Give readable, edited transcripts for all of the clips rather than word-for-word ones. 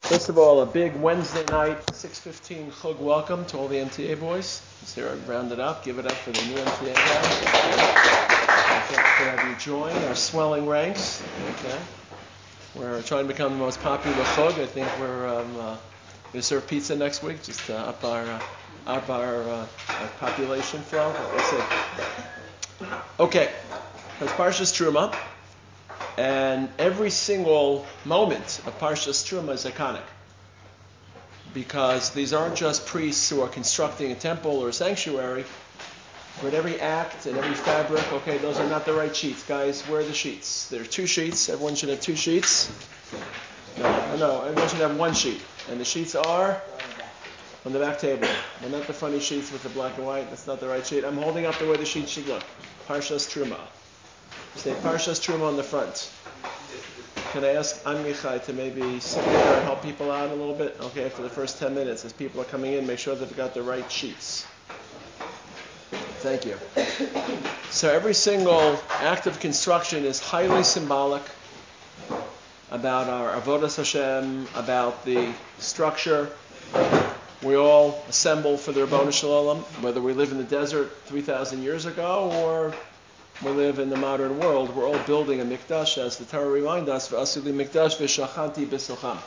First of all, a big Wednesday night, 6:15 chug welcome to all the MTA boys. Let's hear it rounded up. Give it up for the new MTA guys. Glad to have you join our swelling ranks. Okay, we're trying to become the most popular chug. I think we're going to serve pizza next week, just to up our population flow. Let's see. Okay, that's Parshas Truma. And every single moment of Parshas Truma is iconic, because these aren't just priests who are constructing a temple or a sanctuary, but every act and every fabric. Okay, those are not the right sheets, guys. Where are the sheets? There are 2 sheets. Everyone should have 2 sheets. No, everyone should have 1 sheet. And the sheets are on the back table. They're not the funny sheets with the black and white. That's not the right sheet. I'm holding up the way the sheet should look. Parshas Truma. Say Parshas Truma on the front. Can I ask Amichai to maybe sit there and help people out a little bit? Okay, for the first 10 minutes, as people are coming in, make sure that they've got the right sheets. Thank you. So every single act of construction is highly symbolic about our Avodas Hashem, about the structure. We all assemble for the Ribono Shel Olam, whether we live in the desert 3,000 years ago or we live in the modern world. We're all building a mikdash, as the Torah reminds us, "V'asu li mikdash v'shachanti b'silcham."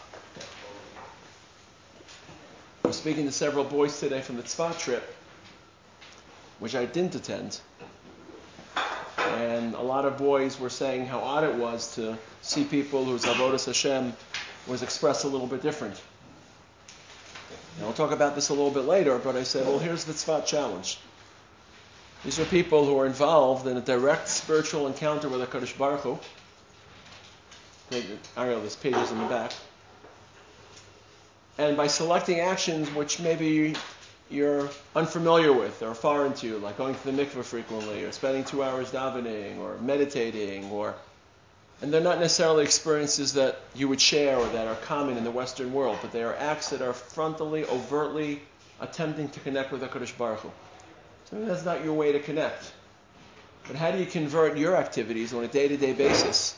I'm speaking to several boys today from the Tzfat trip, which I didn't attend. And a lot of boys were saying how odd it was to see people whose Avodas Hashem was expressed a little bit different. And I'll talk about this a little bit later, but I said, well, here's the Tzfat challenge. These are people who are involved in a direct spiritual encounter with HaKadosh Baruch Hu. Ariel, there's pages in the back. And by selecting actions which maybe you're unfamiliar with or foreign to you, like going to the mikveh frequently, or spending 2 hours davening, or meditating, and they're not necessarily experiences that you would share or that are common in the Western world, but they are acts that are frontally, overtly attempting to connect with HaKadosh Baruch Hu. So that's not your way to connect. But how do you convert your activities on a day-to-day basis,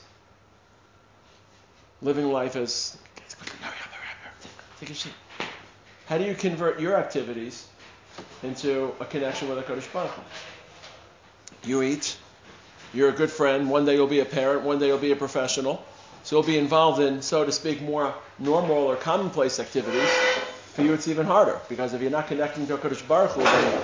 living life as... Take a seat. How do you convert your activities into a connection with HaKadosh Baruch Hu? You eat. You're a good friend. One day you'll be a parent. One day you'll be a professional. So you'll be involved in, so to speak, more normal or commonplace activities. For you, it's even harder, because if you're not connecting to HaKadosh Baruch Hu, then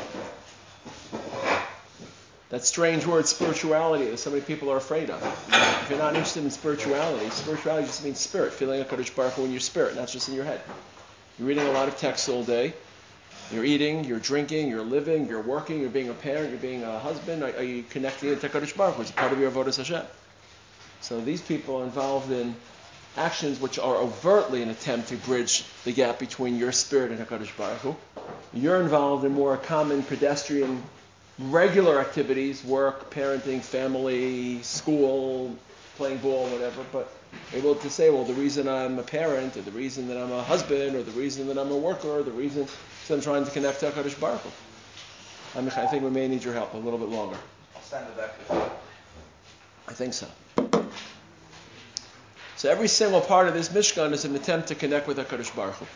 that strange word, spirituality, that so many people are afraid of. If you're not interested in spirituality just means spirit, feeling HaKadosh Baruch Hu in your spirit, not just in your head. You're reading a lot of texts all day. You're eating, you're drinking, you're living, you're working, you're being a parent, you're being a husband. Are you connecting to HaKadosh Baruch Hu? It's part of your Avodas Hashem. So these people are involved in actions which are overtly an attempt to bridge the gap between your spirit and HaKadosh Baruch Hu. You're involved in more common, pedestrian, regular activities, work, parenting, family, school, playing ball, whatever, but able to say, well, the reason I'm a parent, or the reason that I'm a husband, or the reason that I'm a worker, or the reason that I'm trying to connect to HaKadosh Baruch Hu. I think we may need your help a little bit longer. I'll stand back. I think so. So every single part of this Mishkan is an attempt to connect with HaKadosh Baruch Hu.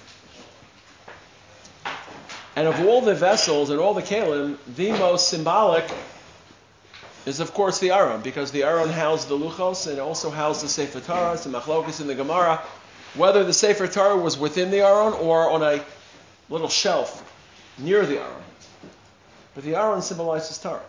And of all the vessels and all the kelim, the most symbolic is, of course, the Aron, because the Aron housed the Luchos and it also housed the Sefer Torah, the Machlokes in the Gemara, whether the Sefer Torah was within the Aron or on a little shelf near the Aron. But the Aron symbolizes Torah.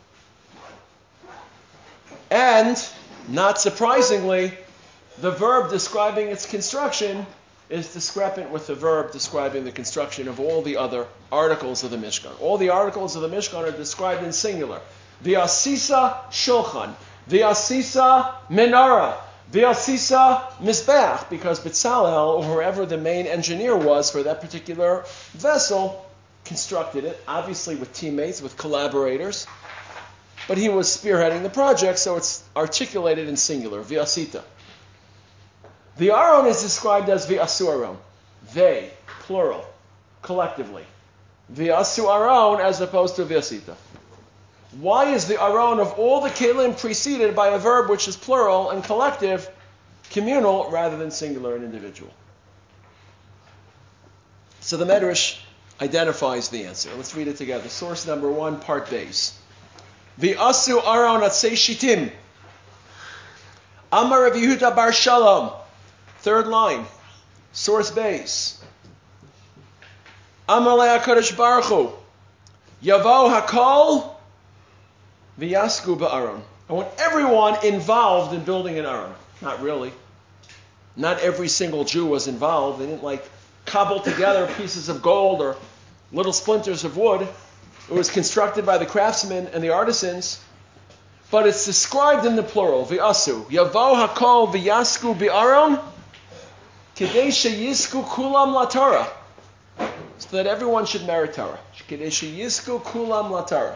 And, not surprisingly, the verb describing its construction is discrepant with the verb describing the construction of all the other articles of the Mishkan. All the articles of the Mishkan are described in singular. V'asisa shulchan, v'asisa menara, v'asisa mizbeach, because Bezalel, or whoever the main engineer was for that particular vessel, constructed it, obviously with teammates, with collaborators, but he was spearheading the project, so it's articulated in singular, v'asita. The Aron is described as v'asu Aron. They, plural, collectively. V'asu Aron as opposed to v'asita. Why is the Aron of all the kelim preceded by a verb which is plural and collective, communal, rather than singular and individual? So the Medrash identifies the answer. Let's read it together. Source number 1, part base. V'asu Aaron atzei shitim. Amar Rav Yehuda bar Shalom. Third line. Source base. Amar le HaKadosh Baruch Hu. Yavo hakol v'yasku ba'aron. I want everyone involved in building an aron. Not really. Not every single Jew was involved. They didn't cobble together pieces of gold or little splinters of wood. It was constructed by the craftsmen and the artisans. But it's described in the plural, v'asu. Yavo hakol v'yasku ba'aron kedei sheyisku kulam latara. So that everyone should merit Torah. Kedei sheyisku kulam latara.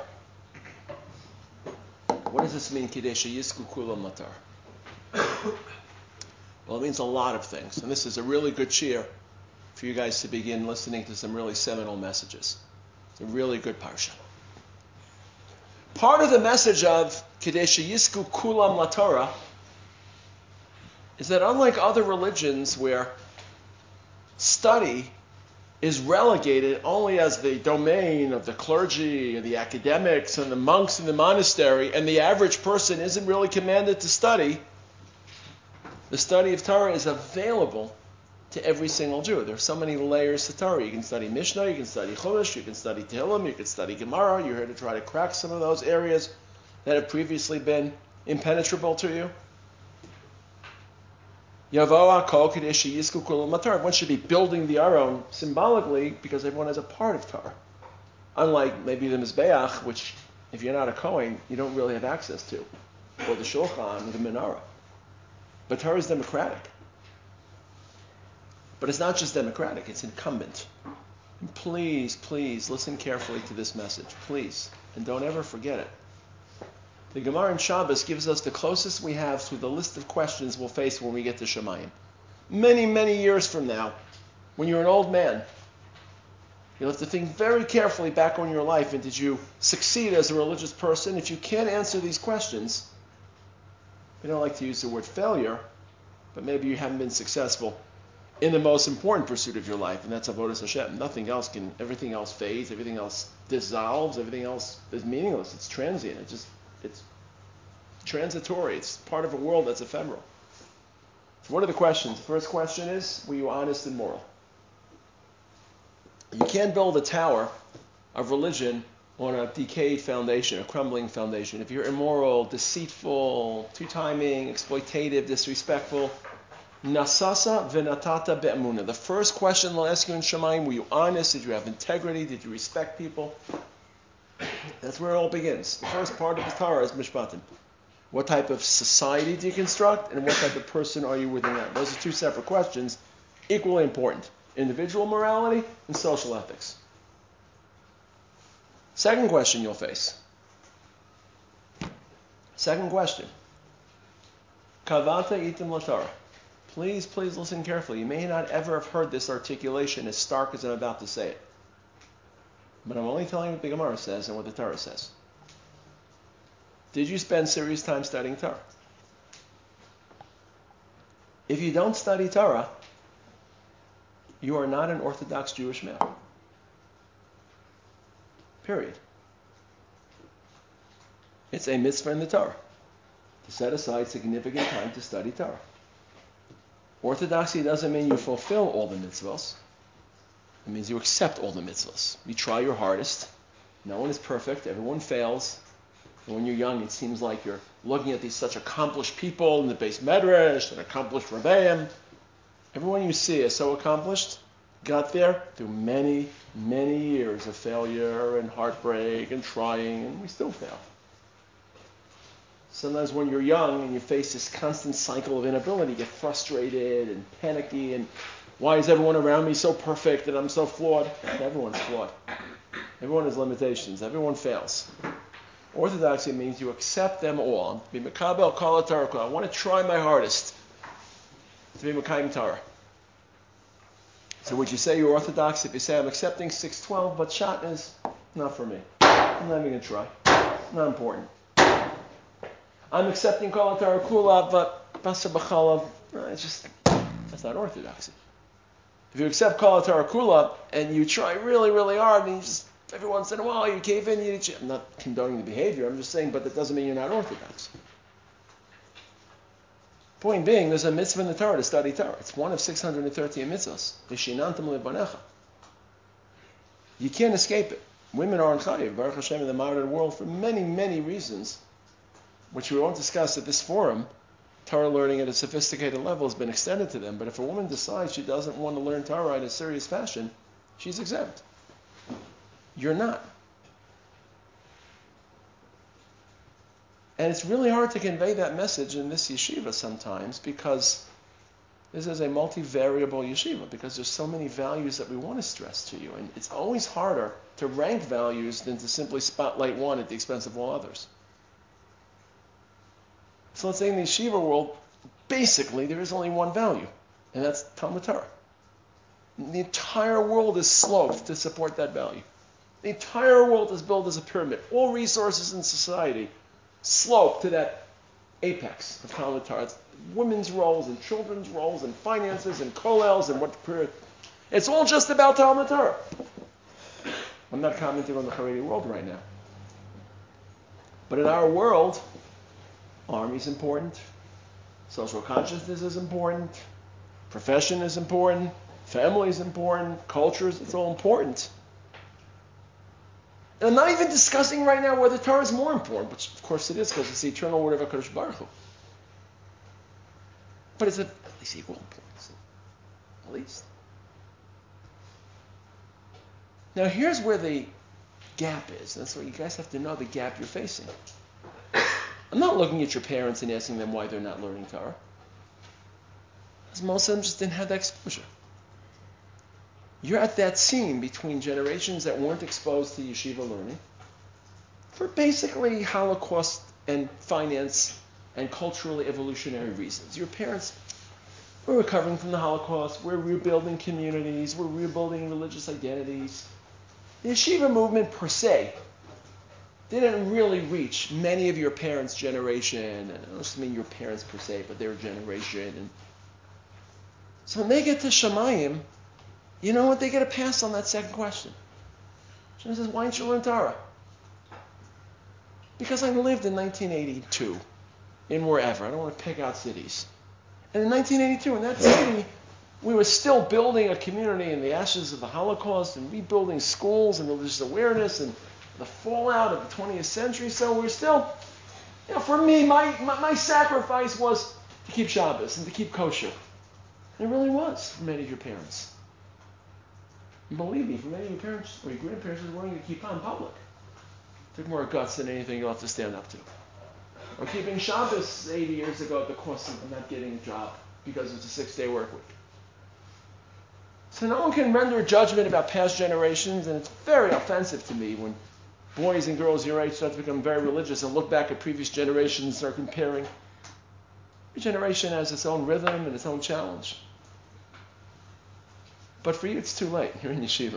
What does this mean, kedei sheyisku kulam latara? Well, it means a lot of things. And this is a really good cheer for you guys to begin listening to some really seminal messages. It's a really good parsha. Part of the message of kedei sheyisku kulam latara is that unlike other religions where study is relegated only as the domain of the clergy and the academics and the monks in the monastery, and the average person isn't really commanded to study, the study of Torah is available to every single Jew. There are so many layers to Torah. You can study Mishnah, you can study Chumash, you can study Tehillim, you can study Gemara. You're here to try to crack some of those areas that have previously been impenetrable to you. One should be building the Aron symbolically because everyone is a part of Torah. Unlike maybe the Mizbeach, which if you're not a Kohen, you don't really have access to, or the Shulchan, or the Menorah. But Torah is democratic. But it's not just democratic, it's incumbent. And please, please listen carefully to this message. Please. And don't ever forget it. The Gemara in Shabbos gives us the closest we have to the list of questions we'll face when we get to Shemayim. Many, many years from now, when you're an old man, you'll have to think very carefully back on your life, and did you succeed as a religious person? If you can't answer these questions, we don't like to use the word failure, but maybe you haven't been successful in the most important pursuit of your life, and that's Avodas Hashem. Everything else fades, everything else dissolves, everything else is meaningless. It's transient. It's transitory. It's part of a world that's ephemeral. So what are the questions? The first question is, were you honest and moral? You can't build a tower of religion on a decayed foundation, a crumbling foundation. If you're immoral, deceitful, two-timing, exploitative, disrespectful, nasasa v'natata be'emunah. The first question they'll ask you in Shemayim, were you honest? Did you have integrity? Did you respect people? That's where it all begins. The first part of the Torah is Mishpatim. What type of society do you construct, and what type of person are you within that? Those are two separate questions, equally important. Individual morality and social ethics. Second question you'll face. Second question. Kavata itim l'Torah. Please, please listen carefully. You may not ever have heard this articulation as stark as I'm about to say it. But I'm only telling you what the Gemara says and what the Torah says. Did you spend serious time studying Torah? If you don't study Torah, you are not an Orthodox Jewish male. Period. It's a mitzvah in the Torah to set aside significant time to study Torah. Orthodoxy doesn't mean you fulfill all the mitzvahs. It means you accept all the mitzvahs. You try your hardest. No one is perfect. Everyone fails. And when you're young, it seems like you're looking at these such accomplished people in the Beis Medrash and accomplished Rebbeim. Everyone you see is so accomplished, got there through many, many years of failure and heartbreak and trying, and we still fail. Sometimes when you're young and you face this constant cycle of inability, you get frustrated and panicky, and why is everyone around me so perfect and I'm so flawed? Everyone's flawed. Everyone has limitations. Everyone fails. Orthodoxy means you accept them all. Be Mekabel Kol HaTorah. I want to try my hardest to be Mekayim Torah. So would you say you're Orthodox if you say I'm accepting 612, but Shat is not for me? I'm not even going to try. Not important. I'm accepting Kol HaTorah Kula, but Basar B'chalav, that's not Orthodoxy. If you accept Kol HaTorah Kula and you try really, really hard, and you just every once in a while you cave in, I'm not condoning the behavior, I'm just saying, but that doesn't mean you're not orthodox. Point being, there's a mitzvah in the Torah to study Torah. It's one of 613 mitzvahs. Vishinantam lebanecha. You can't escape it. Women are on chayiv, Baruch Hashem, in the modern world for many, many reasons, which we won't discuss at this forum. Torah learning at a sophisticated level has been extended to them, but if a woman decides she doesn't want to learn Torah in a serious fashion, she's exempt. You're not. And it's really hard to convey that message in this yeshiva sometimes because this is a multivariable yeshiva, because there's so many values that we want to stress to you. And it's always harder to rank values than to simply spotlight one at the expense of all others. So let's say in the yeshiva world, basically there is only one value, and that's Talmud Torah. The entire world is sloped to support that value. The entire world is built as a pyramid. All resources in society slope to that apex of Talmud Torah. It's women's roles and children's roles and finances and kollels and what period. It's all just about Talmud Torah. I'm not commenting on the Haredi world right now. But in our world, army is important, social consciousness is important, profession is important, family is important, cultures, it's all important. And I'm not even discussing right now whether Torah is more important, which of course it is because it's the eternal word of HaKadosh Baruch Hu. But it's at least equal importance. At least. Now here's where the gap is. That's what you guys have to know, the gap you're facing. I'm not looking at your parents and asking them why they're not learning Torah. Because most of them just didn't have that exposure. You're at that seam between generations that weren't exposed to yeshiva learning for basically Holocaust and finance and culturally evolutionary reasons. Your parents were recovering from the Holocaust, we're rebuilding communities, we're rebuilding religious identities. The yeshiva movement per se didn't really reach many of your parents' generation, and I don't just mean your parents per se, but their generation. And so when they get to Shamayim, you know what? They get a pass on that second question. She says, why didn't you learn Torah? Because I lived in 1982 in wherever. I don't want to pick out cities. And in 1982, in that city, we were still building a community in the ashes of the Holocaust and rebuilding schools and religious awareness and the fallout of the 20th century. So we're still, for me, my sacrifice was to keep Shabbos and to keep kosher. And it really was for many of your parents. And believe me, for many of your parents or your grandparents were willing to keep on public. It took more guts than anything you'll have to stand up to. Or keeping Shabbos 80 years ago at the cost of not getting a job because it's a 6-day work week. So no one can render a judgment about past generations, and it's very offensive to me when boys and girls your age start to become very religious and look back at previous generations and start comparing. Every generation has its own rhythm and its own challenge. But for you, it's too late. You're in yeshiva.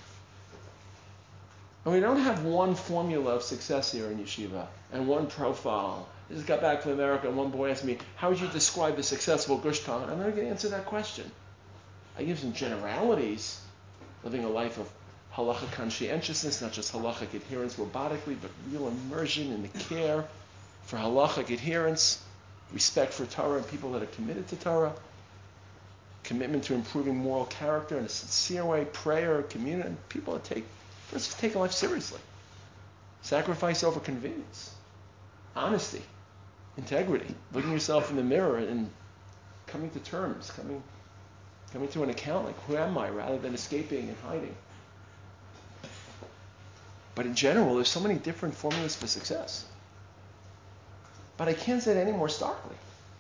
And we don't have one formula of success here in yeshiva and one profile. I just got back from America and one boy asked me, how would you describe a successful Gush Talmud? I'm not going to answer that question. I give some generalities, living a life of halachic conscientiousness, not just halachic adherence robotically, but real immersion in the care for halachic adherence, respect for Torah and people that are committed to Torah, commitment to improving moral character in a sincere way, prayer, community, and people that take life seriously. Sacrifice over convenience, honesty, integrity, looking yourself in the mirror and coming to terms, coming to an account like, who am I, rather than escaping and hiding. But in general, there's so many different formulas for success. But I can't say it any more starkly.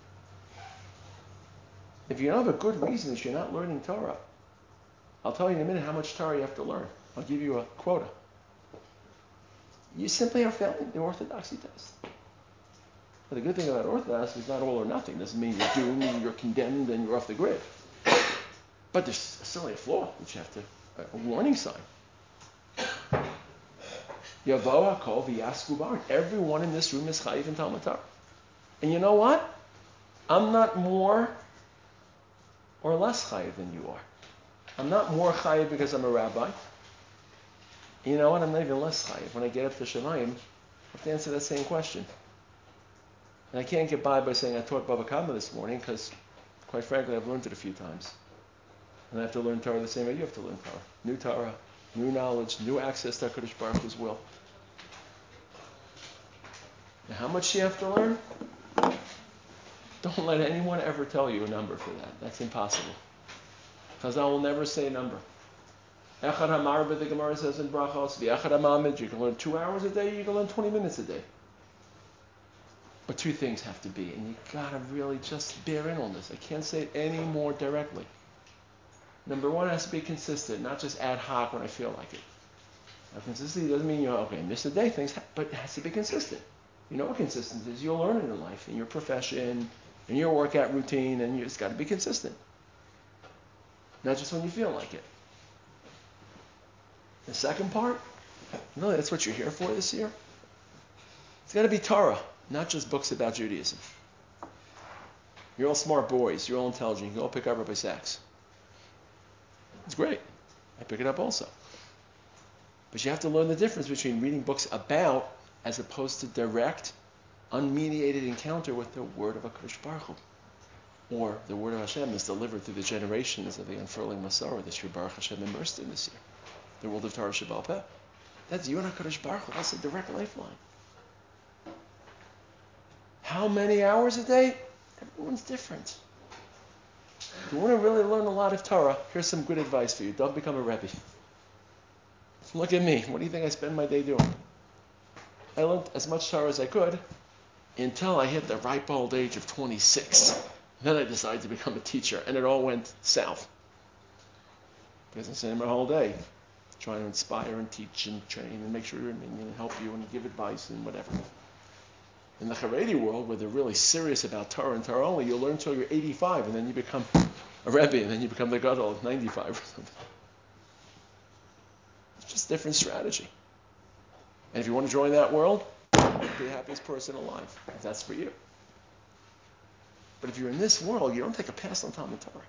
If you don't have a good reason that you're not learning Torah, I'll tell you in a minute how much Torah you have to learn. I'll give you a quota. You simply are failing the orthodoxy test. But the good thing about orthodoxy is not all or nothing. It doesn't mean you're doomed and you're condemned and you're off the grid. But there's certainly a flaw, which you have to, a warning sign. Yavo HaKol v'yasku bar. Everyone in this room is chayiv in Talmud Torah. And you know what? I'm not more or less chayiv than you are. I'm not more chayiv because I'm a rabbi. You know what? I'm not even less chayiv. When I get up to Shemayim, I have to answer that same question. And I can't get by saying I taught Bava Kama this morning because, quite frankly, I've learned it a few times. And I have to learn Torah the same way you have to learn Torah, new knowledge, new access to HaKadosh Baruch Hu's will. Now, how much do you have to learn? Don't let anyone ever tell you a number for that. That's impossible. Because I will never say a number. Echad HaMarba, the Gemara says in Brachos, V'echad HaMamid, you can learn 2 hours a day, you can learn 20 minutes a day. But two things have to be, and you gotta really just bear in on this. I can't say it any more directly. Number one, it has to be consistent, not just ad hoc when I feel like it. Now, consistency doesn't mean miss a day, but it has to be consistent. You know what consistency is? You'll learn it in life, in your profession, in your workout routine, and it's got to be consistent. Not just when you feel like it. The second part, really, that's what you're here for this year. It's got to be Torah, not just books about Judaism. You're all smart boys. You're all intelligent. You can all pick up Rabbi Sachs. It's great. I pick it up also. But you have to learn the difference between reading books about as opposed to direct, unmediated encounter with the word of HaKadosh Baruch Hu. Or the word of Hashem is delivered through the generations of the unfurling Masorah that Shri Baruch Hashem immersed in this year. The world of Torah Sheba'al Peh. That's you and HaKadosh Baruch Hu. That's a direct lifeline. How many hours a day? Everyone's different. If you want to really learn a lot of Torah, here's some good advice for you. Don't become a Rebbe. Look at me. What do you think I spend my day doing? I learned as much Torah as I could until I hit the ripe old age of 26. Then I decided to become a teacher, and it all went south. Because I spent my whole day trying to inspire and teach and train and make sure and help you and give advice and whatever. In the Haredi world, where they're really serious about Torah and Torah only, you'll learn until you're 85, and then you become a Rebbe, and then you become the Gadol at 95 or something. It's just a different strategy. And if you want to join that world, be the happiest person alive, if that's for you. But if you're in this world, you don't take a pass on Talmud Torah.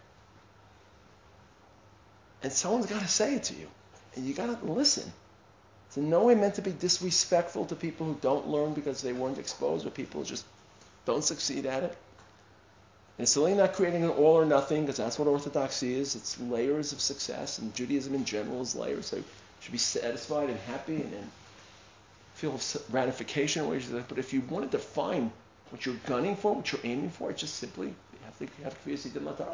And someone's got to say it to you. And you got to listen. It's in no way meant to be disrespectful to people who don't learn because they weren't exposed, or people who just don't succeed at it. And it's certainly not creating an all or nothing, because that's what orthodoxy is. It's layers of success, and Judaism in general is layers. So you should be satisfied and happy and feel gratification. But if you want to define what you're gunning for, what you're aiming for, it's just simply you have to create a Torah.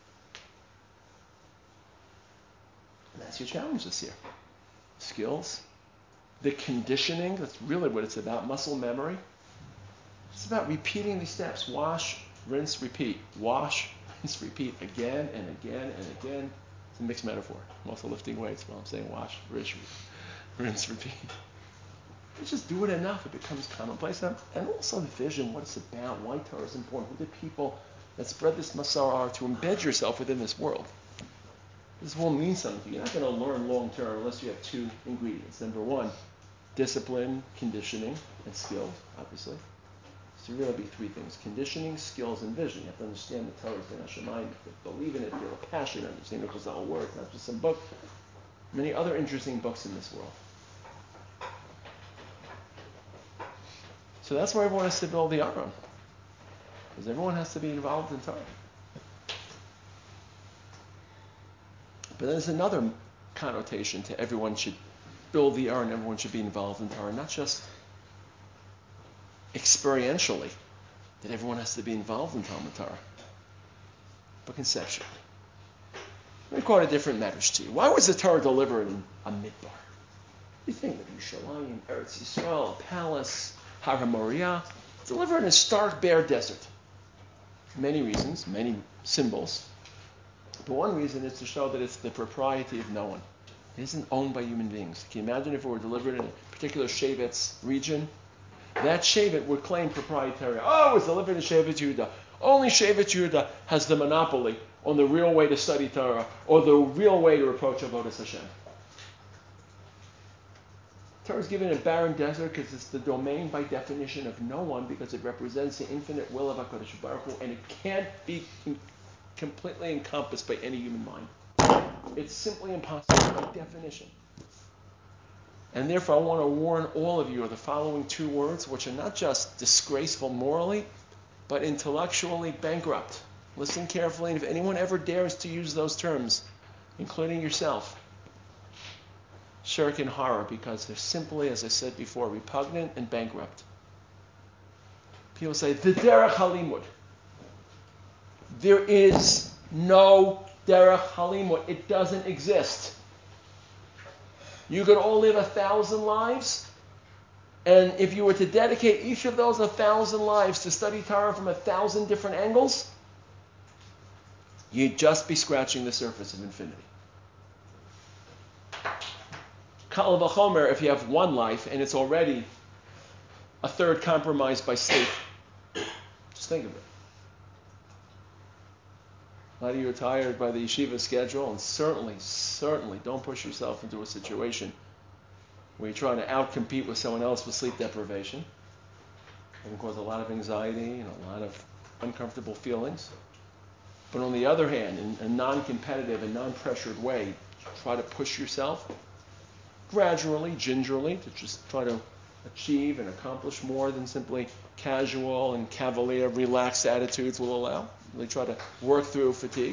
And that's your challenge this year. Skills. The conditioning, that's really what it's about, muscle memory. It's about repeating these steps. Wash, rinse, repeat. Wash, rinse, repeat again and again and again. It's a mixed metaphor. I'm also lifting weights while I'm saying wash, rinse, repeat. You just do it enough, it becomes commonplace. And also the vision, what it's about, why Torah is important, who the people that spread this Masar are, to embed yourself within this world. This will mean something to you. You're not going to learn long term unless you have two ingredients. Number one, discipline, conditioning, and skills, obviously. So really be three things: conditioning, skills, and vision. You have to understand the Torah is Ben Hashemayim. You have to believe in it, feel a passion, understand it Chazal words, not just some book. Many other interesting books in this world. So that's why everyone has to build the Aron. Because everyone has to be involved in Torah. But there's another connotation to everyone should build the Aron, everyone should be involved in Torah, not just experientially, that everyone has to be involved in Talmud Torah, but conceptually. Let me quote a different message to you. Why was the Torah delivered in a midbar? You think of Yerushalayim, Eretz Yisrael, a palace, Har HaMoriah, delivered in a stark, bare desert. Many reasons, many symbols. But one reason is to show that it's the propriety of no one. It isn't owned by human beings. Can you imagine if it were delivered in a particular Shevet's region? That Shevet would claim proprietary. Oh, it was delivered in Shevet Yehuda. Only Shevet Yehuda has the monopoly on the real way to study Torah, or the real way to approach Avodas Hashem. Torah is given in a barren desert because it's the domain by definition of no one, because it represents the infinite will of HaKadosh Baruch Hu, and it can't be completely encompassed by any human mind. It's simply impossible by definition. And therefore, I want to warn all of you of the following two words, which are not just disgraceful morally, but intellectually bankrupt. Listen carefully, and if anyone ever dares to use those terms, including yourself, shirk in horror, because they're simply, as I said before, repugnant and bankrupt. People say, the derech halimud. There is no derech halimud. It doesn't exist. You could all live 1,000 lives, and if you were to dedicate each of those 1,000 lives to study Torah from 1,000 different angles, you'd just be scratching the surface of infinity. Kal v'chomer, if you have one life and it's already a third compromised by sleep. Just think of it. A lot of you are tired by the yeshiva schedule, and certainly don't push yourself into a situation where you're trying to outcompete with someone else with sleep deprivation. It can cause a lot of anxiety and a lot of uncomfortable feelings. But on the other hand, in a non-competitive and non-pressured way, try to push yourself gradually, gingerly, to just try to achieve and accomplish more than simply casual and cavalier, relaxed attitudes will allow. Really try to work through fatigue.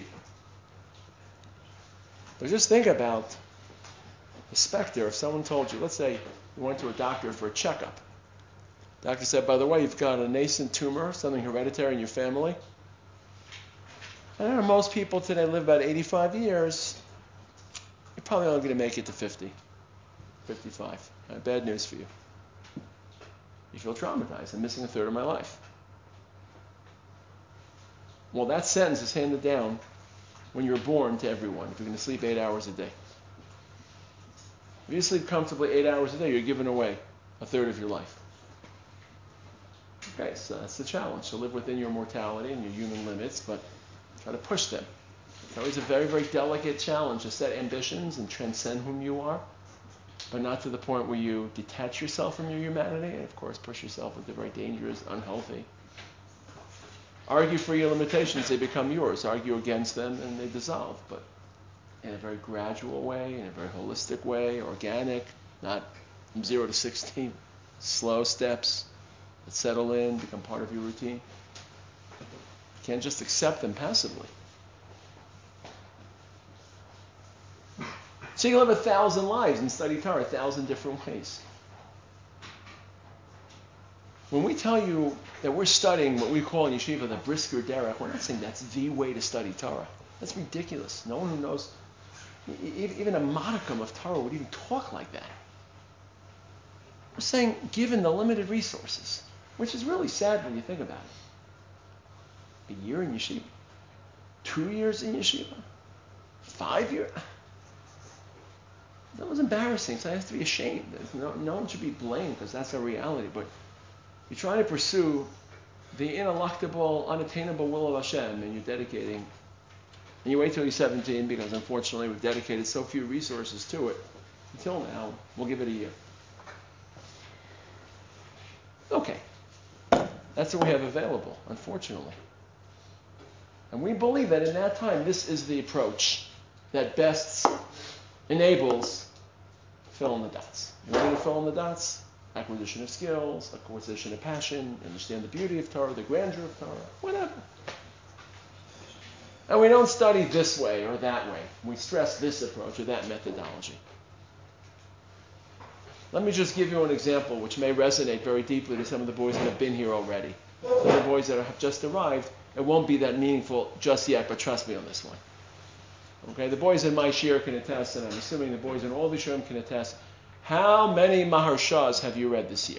But just think about the specter. If someone told you, let's say you went to a doctor for a checkup. The doctor said, by the way, you've got a nascent tumor, something hereditary in your family. I know most people today live about 85 years. You're probably only going to make it to 50, 55. Bad news for you. You feel traumatized. I'm missing a third of my life. Well, that sentence is handed down when you're born to everyone, if you're going to sleep 8 hours a day. If you sleep comfortably 8 hours a day, you're giving away a third of your life. Okay, so that's the challenge. To live within your mortality and your human limits, but try to push them. It's always a very, very delicate challenge to set ambitions and transcend whom you are, but not to the point where you detach yourself from your humanity and, of course, push yourself into very dangerous, unhealthy. Argue for your limitations, they become yours. Argue against them, and they dissolve. But in a very gradual way, in a very holistic way, organic, not from 0 to 16, slow steps that settle in, become part of your routine. You can't just accept them passively. So you can live 1,000 lives and study Torah 1,000 different ways. When we tell you that we're studying what we call in yeshiva the brisker derech, we're not saying that's the way to study Torah. That's ridiculous. No one who knows even a modicum of Torah would even talk like that. We're saying, given the limited resources, which is really sad when you think about it. A year in yeshiva, 2 years in yeshiva, 5 years. That was embarrassing, so I have to be ashamed. No one should be blamed because that's a reality. But you're trying to pursue the ineluctable, unattainable will of Hashem, and you're dedicating, and you wait till you're 17 because unfortunately we've dedicated so few resources to it. Until now, we'll give it a year. Okay. That's what we have available, unfortunately. And we believe that in that time, this is the approach that best enables fill in the dots. You ready to fill in the dots? Acquisition of skills, acquisition of passion, understand the beauty of Torah, the grandeur of Torah, whatever. And we don't study this way or that way. We stress this approach or that methodology. Let me just give you an example which may resonate very deeply to some of the boys that have been here already. Some of the boys that have just arrived, it won't be that meaningful just yet, but trust me on this one. Okay, the boys in my shir can attest, and I'm assuming the boys in all the shirim can attest. How many Maharshas have you read this year?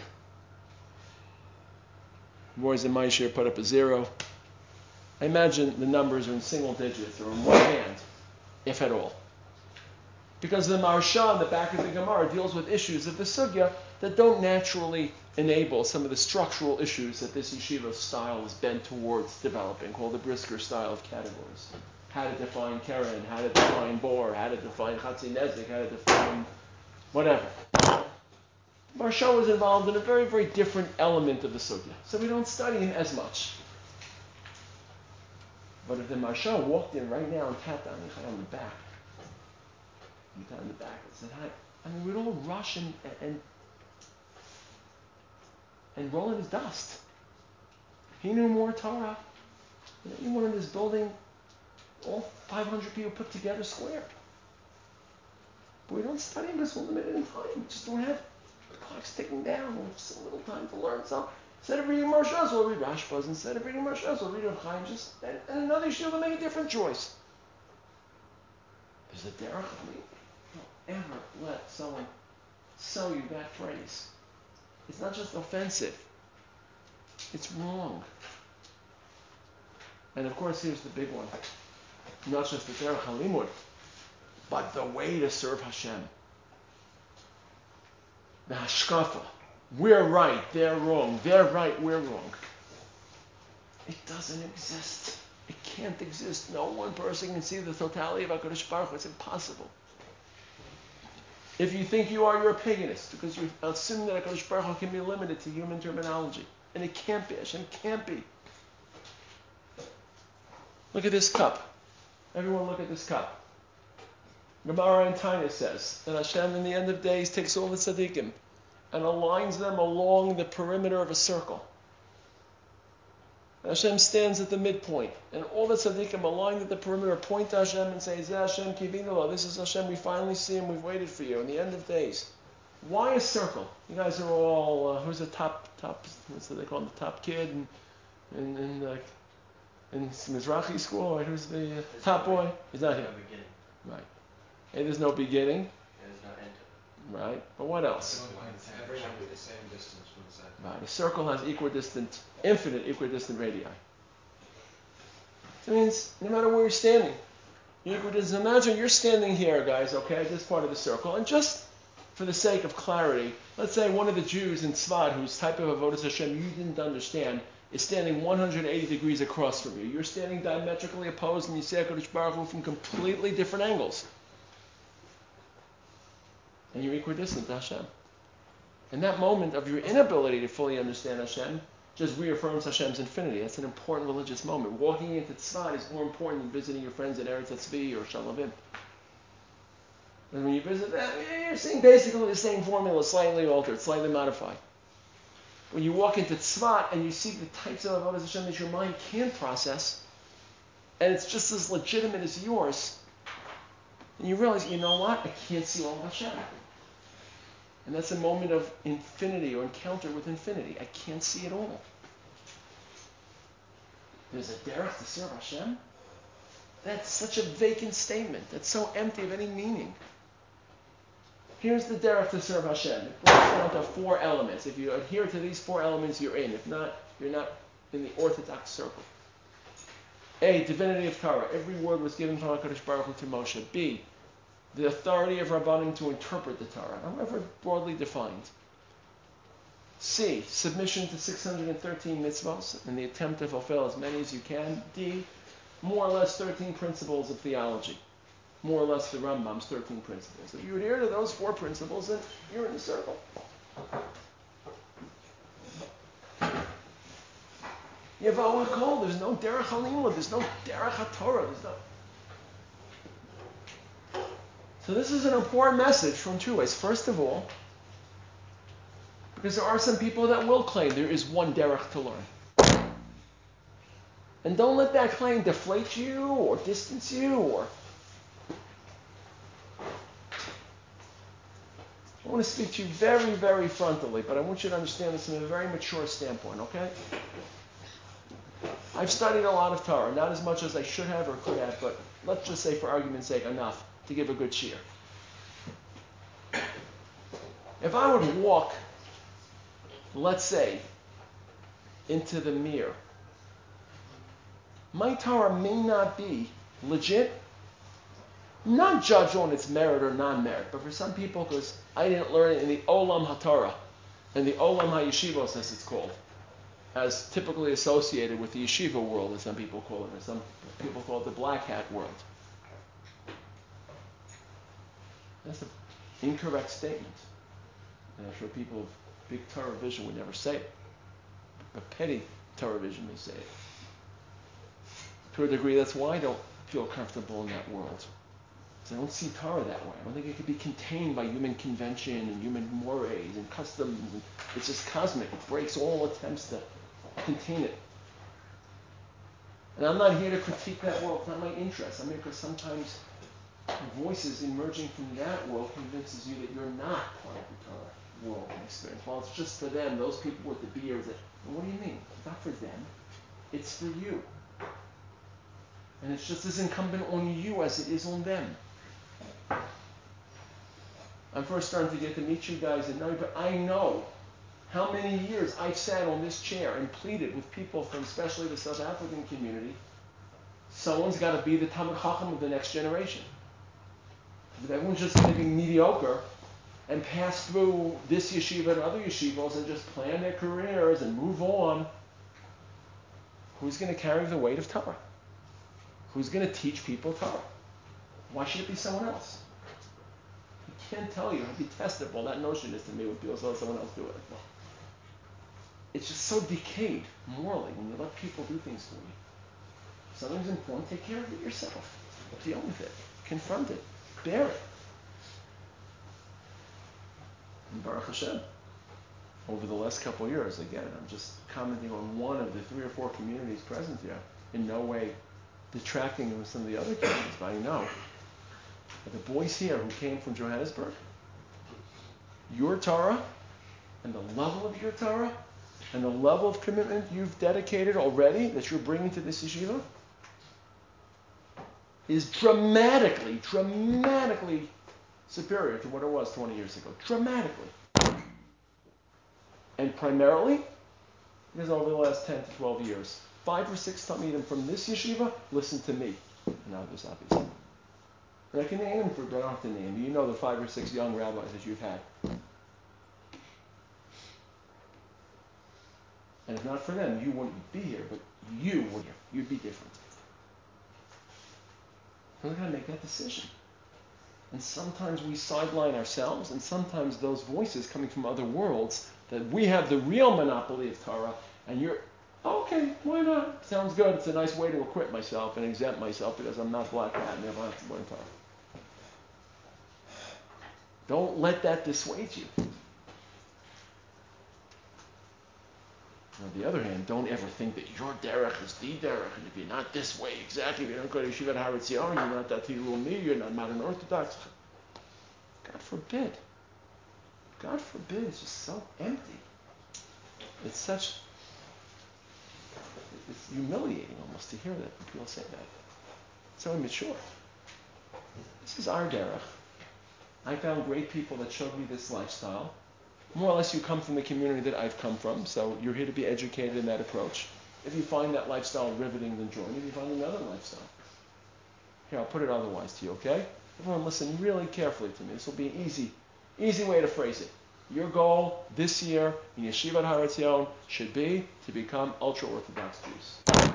The boys in my shir put up a 0. I imagine the numbers are in single digits or in one hand, if at all. Because the Maharsha in the back of the Gemara deals with issues of the sugya that don't naturally enable some of the structural issues that this yeshiva style is bent towards developing, called the brisker style of categories. How to define Keren, how to define Bor, how to define Chatzi Nezik, how to define whatever. Maharsha was involved in a very, very different element of the sugya, so we don't study him as much. But if the Maharsha walked in right now and tapped on the back, down in the back and said, hi. I mean, we'd all rush and roll in his dust. He knew more Torah than anyone in this building, all 500 people put together square. But we don't study because we're limited in time. We just don't have the clock's ticking down. We have so little time to learn. So instead of reading Marshals, we'll read Rashbaz. Instead of reading Marshals, we'll read Rav Chaim. And another issue will make a different choice. There's a derech. Don't ever let someone sell you that phrase. It's not just offensive. It's wrong. And of course, here's the big one. Not just the derech halimud, but the way to serve Hashem. The hashkafa. We're right, they're wrong. They're right, we're wrong. It doesn't exist. It can't exist. No one person can see the totality of HaKadosh Baruch Hu. It's impossible. If you think you are, you're a paganist, because you assume that HaKadosh Baruch Hu can be limited to human terminology. And it can't be. Hashem can't be. Look at this cup. Everyone look at this cup. Gemara in Tanya says that Hashem in the end of days takes all the tzaddikim and aligns them along the perimeter of a circle. And Hashem stands at the midpoint, and all the tzaddikim aligned at the perimeter point to Hashem and say, Zeh Hashem kivinu, this is Hashem, we finally see him, we've waited for you in the end of days. Why a circle? You guys are all, who's the top, what's they call him, the top kid in Mizrahi school, right? Who's the top boy? He's not here. No beginning. Right. And there's no beginning. And there's no end. Right. But what else? Everyone with the same distance from the center. Right. A circle has infinite equidistant radii. That means no matter where you're standing, you're equidistant. Imagine you're standing here, guys, okay, this part of the circle, and just for the sake of clarity, let's say one of the Jews in Tzfat, whose type of avodas Hashem you didn't understand, is standing 180 degrees across from you. You're standing diametrically opposed, and you see HaKadosh Baruch Hu from completely different angles. And you're equidistant to Hashem. And that moment of your inability to fully understand Hashem just reaffirms Hashem's infinity. That's an important religious moment. Walking into Tzfat is more important than visiting your friends at Eretz Tzvi or Shalavim. And when you visit them, you're seeing basically the same formula, slightly altered, slightly modified. When you walk into Tzfat and you see the types of avodas Hashem that your mind can't process, and it's just as legitimate as yours, and you realize, you know what? I can't see all of Hashem. And that's a moment of infinity or encounter with infinity. I can't see it all. There's a derech to serve Hashem? That's such a vacant statement. That's so empty of any meaning. Here's the derech to serve Hashem. It breaks down to 4 elements. If you adhere to these 4 elements, you're in. If not, you're not in the orthodox circle. A, divinity of Torah. Every word was given from HaKadosh Baruch Hu to Moshe. B, the authority of Rabbanim to interpret the Torah, however broadly defined. C, submission to 613 mitzvahs and the attempt to fulfill as many as you can. D, more or less 13 principles of theology. More or less the Rambam's 13 principles. If you adhere to those 4 principles, then you're in the circle. Yavau HaKol, there's no derech halimud, there's no derech haTorah, there's no... So this is an important message from 2 ways. First of all, because there are some people that will claim there is one derech to learn. And don't let that claim deflate you or distance you or... I want to speak to you very, very frontally, but I want you to understand this from a very mature standpoint, okay? I've studied a lot of Torah, not as much as I should have or could have, but let's just say for argument's sake, enough to give a good shiur. If I would walk, let's say, into the mirror, my Torah may not be legit, not judged on its merit or non-merit, but for some people, because I didn't learn it in the Olam HaTorah, in the Olam HaYeshivos, as it's called, as typically associated with the yeshiva world, as some people call it, or some people call it the black hat world. That's an incorrect statement. And I'm sure people of big Torah vision would never say it. But petty Torah vision may say it. To a degree, that's why I don't feel comfortable in that world. So I don't see Torah that way. I don't think it could be contained by human convention and human mores and customs. And it's just cosmic. It breaks all attempts to contain it. And I'm not here to critique that world. It's not my interest. I'm here because sometimes the voices emerging from that world convinces you that you're not part of the Torah world and experience. Well, it's just for them, those people with the beards. What do you mean? It's not for them. It's for you. And it's just as incumbent on you as it is on them. I'm first starting to get to meet you guys and know you, but I know how many years I've sat on this chair and pleaded with people from especially the South African community. Someone's got to be the Talmid Chacham of the next generation. But everyone's just going to be mediocre and pass through this yeshiva and other yeshivas and just plan their careers and move on. Who's going to carry the weight of Torah? Who's going to teach people Torah? Why should it be someone else? I can't tell you how detestable that notion is to me when people say someone else do it. Well, it's just so decayed morally when you let people do things for you. Something's important, take care of it yourself. Deal with it. Confront it. Bear it. And Baruch Hashem, over the last couple of years, again, I'm just commenting on one of the 3 or 4 communities present here, in no way detracting from some of the other communities, but I know that the boys here who came from Johannesburg, your Torah, and the level of your Torah, and the level of commitment you've dedicated already, that you're bringing to this yeshiva, is dramatically superior to what it was 20 years ago. Dramatically. And primarily, because over the last 10 to 12 years, 5 or 6 Talmidim from this yeshiva listen to me, and others obviously. And I can name them, but I don't have to name. You know the 5 or 6 young rabbis that you've had. And if not for them, you wouldn't be here, but you would. You'd be different. We're going to make that decision. And sometimes we sideline ourselves, and sometimes those voices coming from other worlds, that we have the real monopoly of Torah, and you're, okay, why not? Sounds good. It's a nice way to acquit myself and exempt myself because I'm not black hat and never have to learn Torah. Don't let that dissuade you. On the other hand, don't ever think that your derech is the derech, and if you're not this way exactly, if you don't go to Yeshivat Har Etzion, you're not Dati Leumi, you're not modern Orthodox. God forbid. God forbid. It's just so empty. It's humiliating almost to hear that when people say that. It's so immature. This is our derech. I found great people that showed me this lifestyle. More or less you come from the community that I've come from, so you're here to be educated in that approach. If you find that lifestyle riveting, then join it. If you find another lifestyle. Here, I'll put it otherwise to you, okay? Everyone listen really carefully to me. This will be an easy way to phrase it. Your goal this year in Yeshivat Har Etzion should be to become ultra-Orthodox Jews.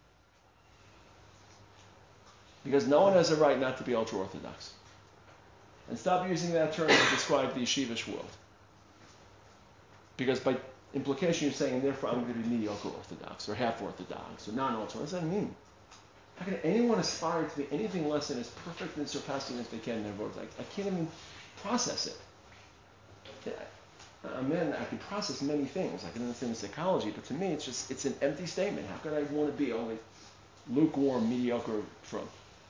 Because no one has a right not to be ultra-Orthodox. And stop using that term to describe the yeshivish world. Because by implication you're saying, therefore I'm going to be mediocre Orthodox, or half Orthodox, or non-Orthodox. What does that mean? How can anyone aspire to be anything less than as perfect and surpassing as they can in their words? I can't even process it. I can process many things. I can understand the psychology, but to me it's an empty statement. How could I want to be only lukewarm, mediocre from?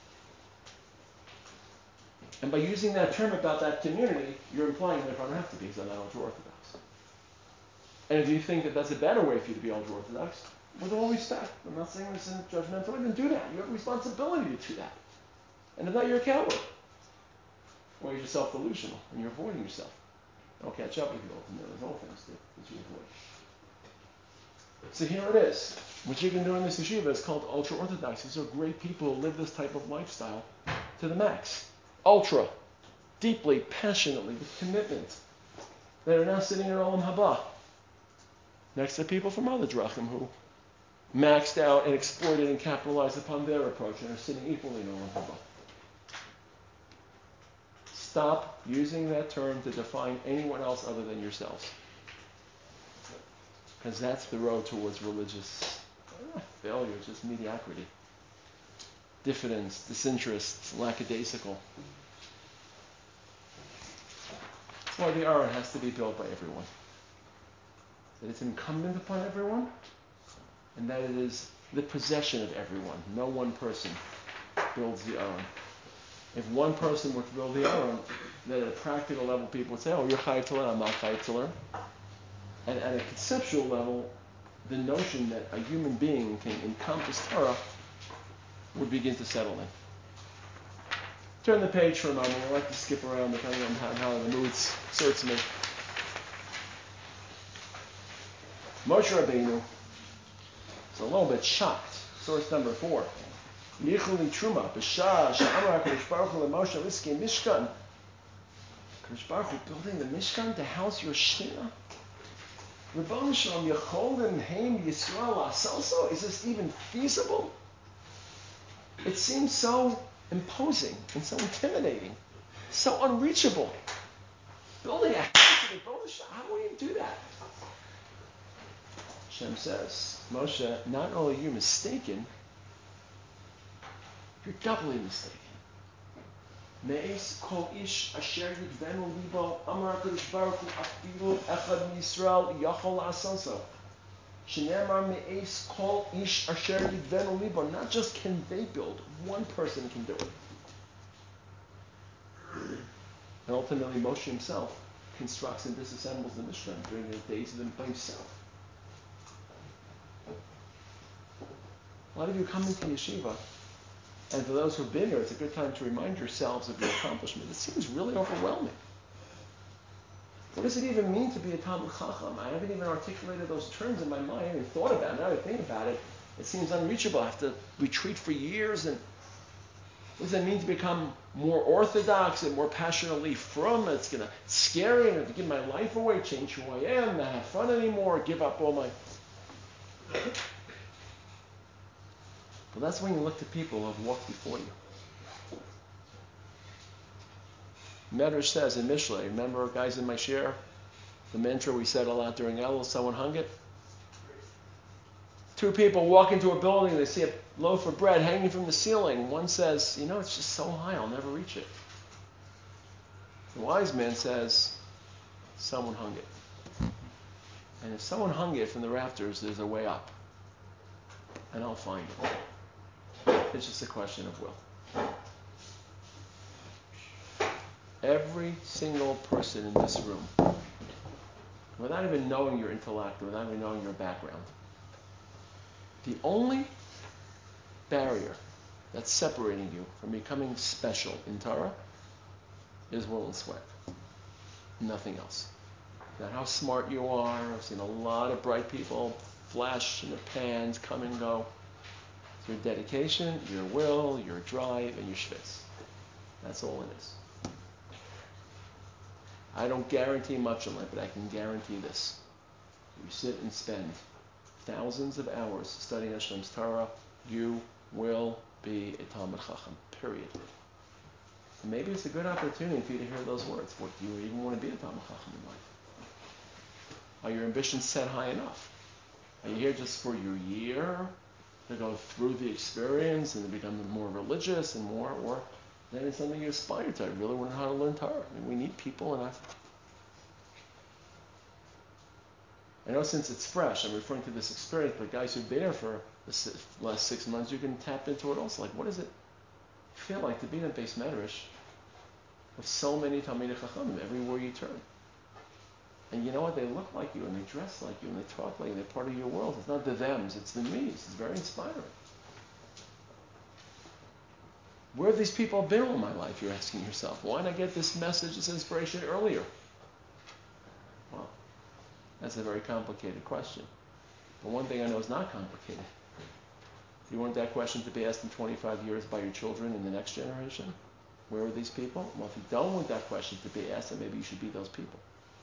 And by using that term about that community, you're implying that if I don't have to be, because I'm not ultra-Orthodox. And if you think that that's a better way for you to be ultra-Orthodox, with all respect, I'm not saying this in judgmental, even do that. You have a responsibility to do that. And if not, you're a coward. Or you're just self-delusional, and you're avoiding yourself. I'll catch up with you ultimately. There's all things that you avoid. So here it is. What you can do in this yeshiva is called ultra-Orthodox. These are great people who live this type of lifestyle to the max. Ultra. Deeply, passionately, with commitment. They are now sitting in Olam Haba. Next to people from other drachim who maxed out and exploited and capitalized upon their approach and are sitting equally in Olam Haba. Stop using that term to define anyone else other than yourselves. Because that's the road towards religious failure, just mediocrity. diffidence, disinterest, lackadaisical. That's why the Aron has to be built by everyone. That it's incumbent upon everyone, and that it is the possession of everyone. No one person builds the Aron. If one person were to build the Aron, then at a practical level people would say, oh, you're chayiv to learn, I'm not chayiv to learn. And at a conceptual level, the notion that a human being can encompass Torah would begin to settle in. Turn the page for a moment. I like to skip around depending on how the mood sorts me. Moshe Rabbeinu is a little bit shocked. Source number 4. Yichuli Truma, B'shah, Sha'amar HaKadosh Baruch Hu LeMoshe Liskei Mishkan. HaKadosh Baruch Hu building the Mishkan to house your Shekhinah? Rebbeinu Shalom Yecholim Heim Yisrael Asalso? Is this even feasible? It seems so imposing and so intimidating, so unreachable. Building a house in the Rebbeinu Shalom, how will you do that? Hashem says, Moshe, not only are you mistaken, you're doubly mistaken. Me'es kol ish asher yudvenu libo amar HaKadosh Baruch Hu afilu echad miYisrael yachol la'asoso. Shenemar me'es kol ish asher yudvenu libo. Not just can they build, one person can do it. And ultimately Moshe himself constructs and disassembles the Mishkan during the days of him by himself. A lot of you come into yeshiva, and for those who've been here, it's a good time to remind yourselves of your accomplishment. It seems really overwhelming. What does it even mean to be a Talmid Chacham? I haven't even articulated those terms in my mind. I haven't even thought about it. Now that I think about it, it seems unreachable. I have to retreat for years. And what does it mean to become more orthodox and more passionately frum? It's scary. I have to give my life away, change who I am, not have fun anymore, give up all my... Well, that's when you look to people who have walked before you. Medrash says in Mishlei, remember guys in my share, the mantra we said a lot during Elul, someone hung it? 2 people walk into a building, they see a loaf of bread hanging from the ceiling. One says, it's just so high, I'll never reach it. The wise man says, someone hung it. And if someone hung it from the rafters, there's a way up. And I'll find it. It's just a question of will. Every single person in this room, without even knowing your intellect, without even knowing your background, the only barrier that's separating you from becoming special in Torah is will and sweat. Nothing else. Not how smart you are. I've seen a lot of bright people flash in the pans, come and go. It's your dedication, your will, your drive, and your schwitz. That's all it is. I don't guarantee much in life, but I can guarantee this. You sit and spend thousands of hours studying Hashem's Torah, you will be a Talmid Chacham, period. And maybe it's a good opportunity for you to hear those words. What, do you even want to be a Talmid Chacham in life? Are your ambitions set high enough? Are you here just for your year to go through the experience and to become more religious and more, or then it's something you aspire to? I really want to know how to learn Torah. We need people, and I know since it's fresh, I'm referring to this experience, but guys who've been here for the last 6 months, you can tap into it also. Like, what does it feel like to be in a Beis Medrash with so many Talmidei Chachamim everywhere you turn? And you know what? They look like you, and they dress like you, and they talk like you. They're part of your world. It's not the thems, it's the me's. It's very inspiring. Where have these people been all my life, you're asking yourself? Why didn't I get this message, this inspiration earlier? Well, that's a very complicated question. But one thing I know is not complicated. You want that question to be asked in 25 years by your children in the next generation? Where are these people? Well, if you don't want that question to be asked, then maybe you should be those people.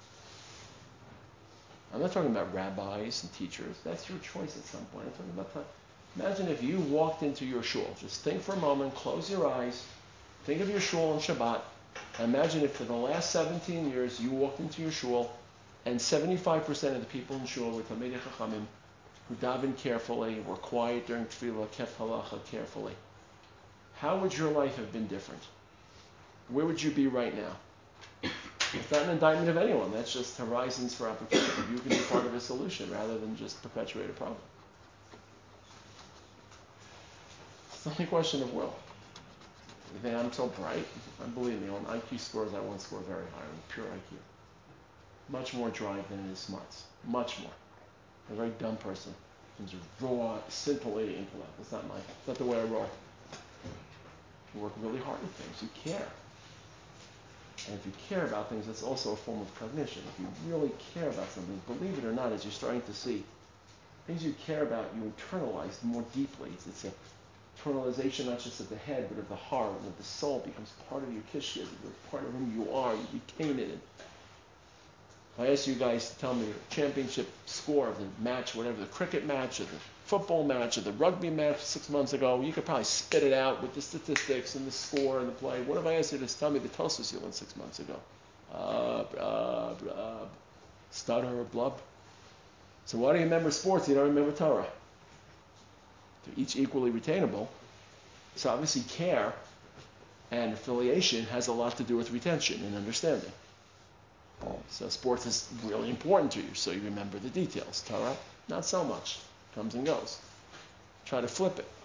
I'm not talking about rabbis and teachers. That's your choice at some point. I'm talking about time. Imagine if you walked into your shul. Just think for a moment, close your eyes, think of your shul on Shabbat. Imagine if for the last 17 years you walked into your shul and 75% of the people in shul were Talmidei Chachamim, who davened carefully, were quiet during tefillah, kept halacha carefully. how would your life have been different? Where would you be right now? It's not an indictment of anyone. That's just horizons for opportunity. You can be part of a solution rather than just perpetuate a problem. It's only a question of will. You think I'm so bright? Believe me, on IQ scores, I won't score very high on pure IQ. Much more drive than it is smarts. Much more. I'm a very dumb person. In terms of raw, scintillating intellect. It's not the way I roll. You work really hard at things. You care. And if you care about things, that's also a form of cognition. If you really care about something, believe it or not, as you're starting to see, things you care about, you internalize more deeply. It's a internalization not just of the head, but of the heart and of the soul. It becomes part of your kishya, part of who you are. You retain it. If I ask you guys to tell me the championship score of the match, whatever, the cricket match or the football match or the rugby match 6 months ago, you could probably spit it out with the statistics and the score and the play. What if I asked you to tell me the Tosfos you learned 6 months ago? Stutter or blub? So why do you remember sports? You don't remember Torah. They're each equally retainable. So obviously care and affiliation has a lot to do with retention and understanding. So sports is really important to you, so you remember the details. Torah, not so much. Comes and goes. Try to flip it.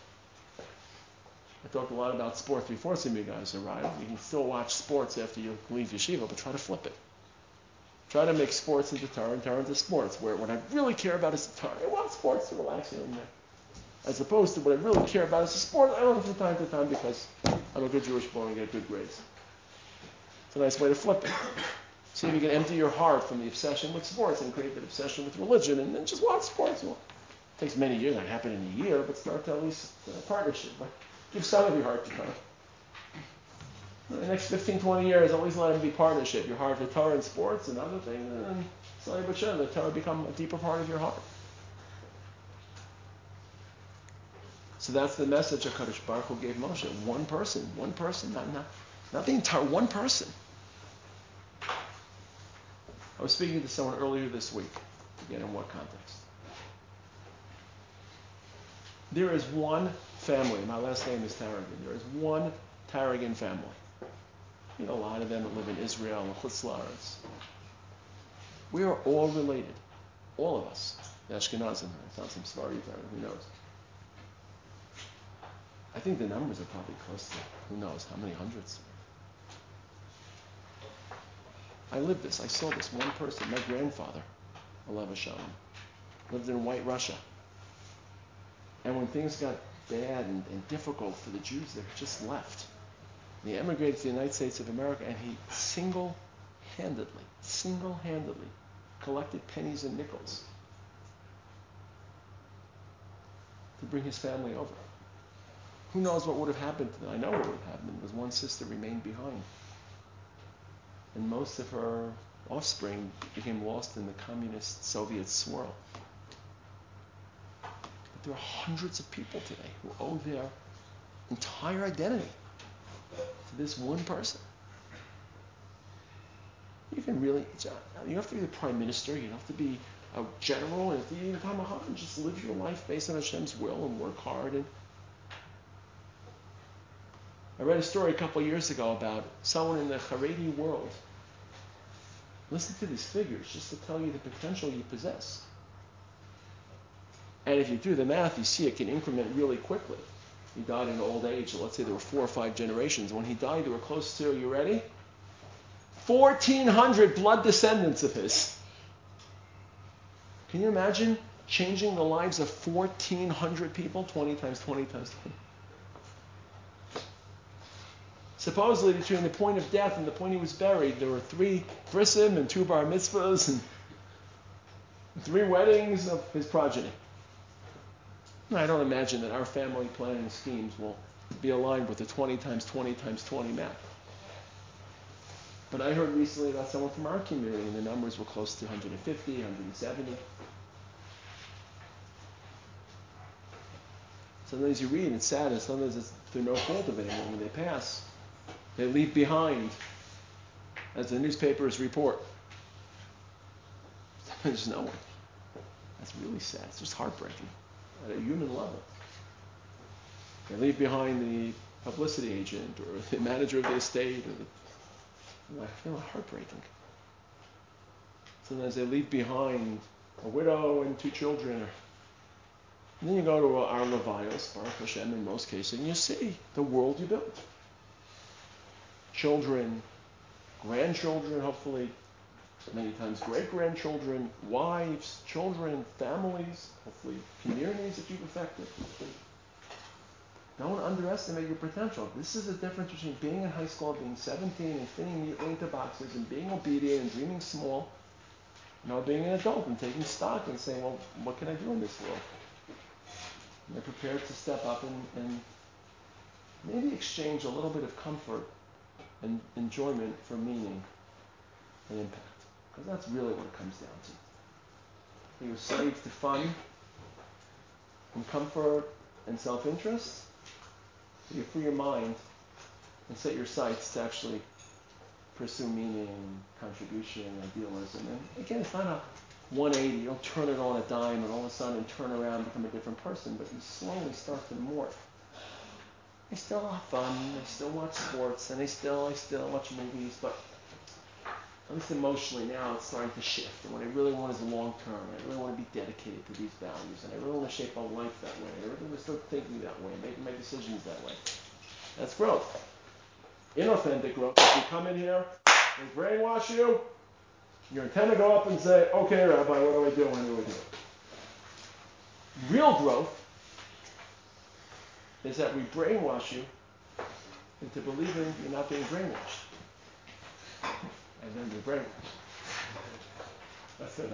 I talked a lot about sports before some of you guys arrived. You can still watch sports after you leave yeshiva, but try to flip it. Try to make sports into Torah and Torah into sports, where what I really care about is the Torah. I want sports to relax here and there. As opposed to what I really care about is the sport. I want it from time to time because I'm a good Jewish boy and get good grades. It's a nice way to flip it. See if you can empty your heart from the obsession with sports and create that obsession with religion and then just watch sports. Well, it takes many years, not happen in a year, but start to at least a partnership. But give some of your heart to Torah. In the next 15, 20 years, at least let it be partnership. Your heart for Torah and sports and other things, and then slowly but surely, let Torah become a deeper part of your heart. So that's the message HaKadosh Baruch Hu gave Moshe. One person, not the entire, one person. I was speaking to someone earlier this week. Again, in what context? There is one family. My last name is Tarragon. There is one Tarragon family. You know, a lot of them that live in Israel and Chutz La'aretz. We are all related. All of us. The Ashkenazim. I found some Sfardi Tarragon. Who knows? I think the numbers are probably close to, who knows, how many hundreds. I lived this. I saw this one person. My grandfather, Alav Shalom, lived in White Russia. And when things got bad and difficult for the Jews, they just left. And he emigrated to the United States of America, and he single-handedly collected pennies and nickels to bring his family over. Who knows what would have happened to them? I know what would have happened. Because one sister remained behind. And most of her offspring became lost in the communist Soviet swirl. But there are hundreds of people today who owe their entire identity to this one person. You can really, you have to be the prime minister, you don't have to be a general, you have to be a Tamaham, and just live your life based on Hashem's will and work hard. And I read a story a couple of years ago about someone in the Haredi world. Listen to these figures just to tell you the potential you possess. And if you do the math, you see it can increment really quickly. He died in old age, so let's say there were 4 or 5 generations. When he died, there were close to, you ready? 1,400 blood descendants of his. Can you imagine changing the lives of 1,400 people? 20 times 20 times 20. Supposedly, between the point of death and the point he was buried, there were 3 brisim and 2 bar mitzvahs and 3 weddings of his progeny. I don't imagine that our family planning schemes will be aligned with the 20 times 20 times 20 math. But I heard recently about someone from our community, and the numbers were close to 150, 170. Sometimes you read, and it's sad, and sometimes it's through no fault of anyone when they pass. They leave behind, as the newspapers report, there's no one. That's really sad. It's just heartbreaking at a human level. They leave behind the publicity agent or the manager of the estate. I feel heartbreaking. Sometimes they leave behind a widow and 2 children. And then you go to our Levios, Baruch Hashem in most cases, and you see the world you built. Children, grandchildren, hopefully, many times great-grandchildren, wives, children, families, hopefully communities that you've affected. Don't underestimate your potential. This is the difference between being in high school, being 17 and fitting neatly into boxes and being obedient and dreaming small, being an adult and taking stock and saying, well, what can I do in this world? And they're prepared to step up and maybe exchange a little bit of comfort and enjoyment for meaning and impact. Because that's really what it comes down to. You're slaves to fun and comfort and self-interest. You free your mind and set your sights to actually pursue meaning, contribution, idealism. And again, it's not a 180. You don't turn it on a dime and all of a sudden turn around and become a different person, but you slowly start to morph. They still have fun, they still watch sports, and I still watch movies, but at least emotionally now it's starting to shift. And what I really want is long term. I really want to be dedicated to these values, and I really want to shape my life that way. I really want to start thinking that way, making my decisions that way. That's growth. Inauthentic growth. If you come in here and brainwash you, you're intent to go up and say, okay, Rabbi, what do I do? When do I do it? Real growth is that we brainwash you into believing you're not being brainwashed. And then you're brainwashed. That's the